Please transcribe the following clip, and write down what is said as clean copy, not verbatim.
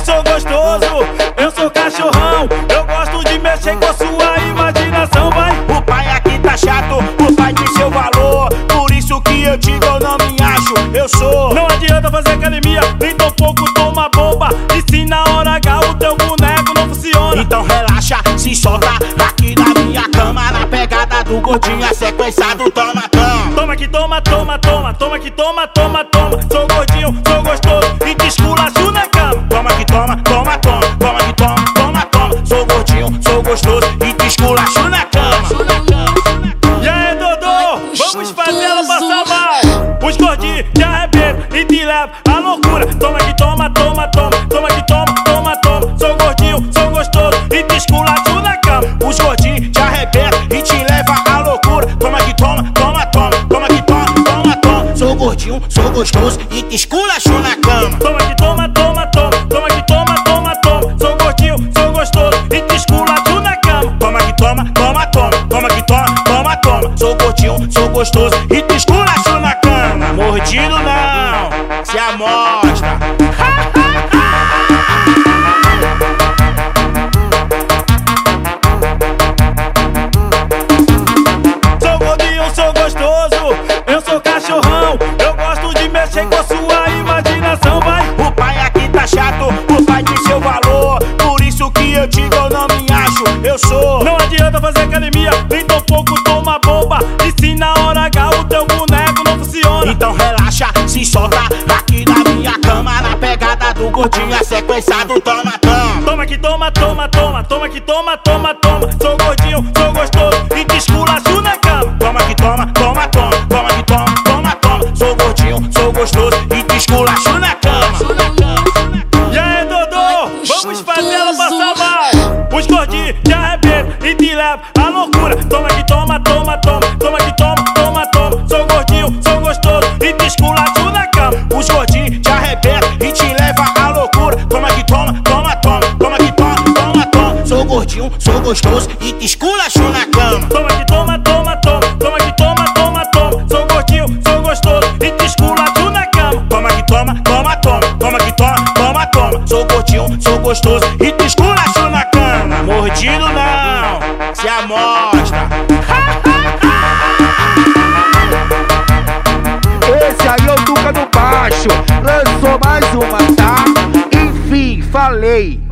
sou gostoso, eu sou cachorrão. Eu gosto de mexer com a sua imaginação, vai. O pai aqui tá chato, o pai tem seu valor. Por isso que eu digo, eu não me acho, eu sou. Não adianta fazer academia, nem tão pouco toma bomba. E se na hora H o teu boneco não funciona, então relaxa, se solta aqui na minha cama. Na pegada do gordinho, a sequência do toma, toma. Toma que toma, toma, toma, toma que toma, toma, toma. Sou gordinho, sou gostoso e te esculacho na cama. Toma que toma, toma, toma, toma que toma, toma, toma. Sou gordinho, sou gostoso e te esculacho na cama. E aí, Dodô, vamos fazer ela passar mal. Os gordinhos te arrebentam e te levam à loucura. Toma que toma, toma, toma, toma que toma, toma, toma. Sou gordinho, sou gostoso e te esculacho na cama. Os gordinhos te arrebentam e te levam à loucura. Toma que toma, toma, toma, toma que toma, toma, toma. Sou gordinho, sou gostoso e te esculacho na cama. Toma que toma, toma, toma, toma que toma, toma, toma. Sou gordinho, sou gostoso e te esculacho na cama. Toma que toma, toma, toma, toma que toma, toma, toma. Sou gordinho, sou gostoso e te esculacho na cama. Mordido não, se amostra. Sou gordinho, sou gostoso, eu sou cachorrão. Eu gosto de mexer com a sua imaginação, vai. O pai aqui tá chato, o pai tem seu valor. Por isso que eu digo, eu não me acho, eu sou. Não adianta fazer academia, nem tão pouco toma bomba. E se na hora H o teu boneco não funciona, então relaxa, se solta aqui na minha cama. Na pegada do gordinho, a sequência do toma, toma. toma que toma, toma, toma, toma que toma, toma, toma. Sou gordinho, sou gostoso e te esculacho na cama. Toma que toma, toma, toma, toma que toma, toma, toma. Sou gordinho, sou gostoso e te esculacho na cama. E aí, Dodô, vamos fazer ela passar mal. Os gordinhos te arrebentam e te levam à loucura. Toma que toma, toma, toma, toma que toma, toma, toma. Sou gordinho, sou gostoso e te esculacho na cama. Os gordinhos te arrebentam e te levam à loucura. Toma que toma, toma, toma, toma que toma, toma, toma. Sou gordinho, sou gostoso e te esculacho na cama. Toma que toma, toma, toma, toma que toma, toma, toma. Sou gordinho, sou gostoso e te esculacho na cama. Toma que toma, toma, toma, toma que toma, toma, toma. Sou gordinho, sou gostoso e te esculacho na cama. Mordido não, se amostra. Esse aí é o Duca do Baixo, lançou mais uma, tá? Enfim, falei.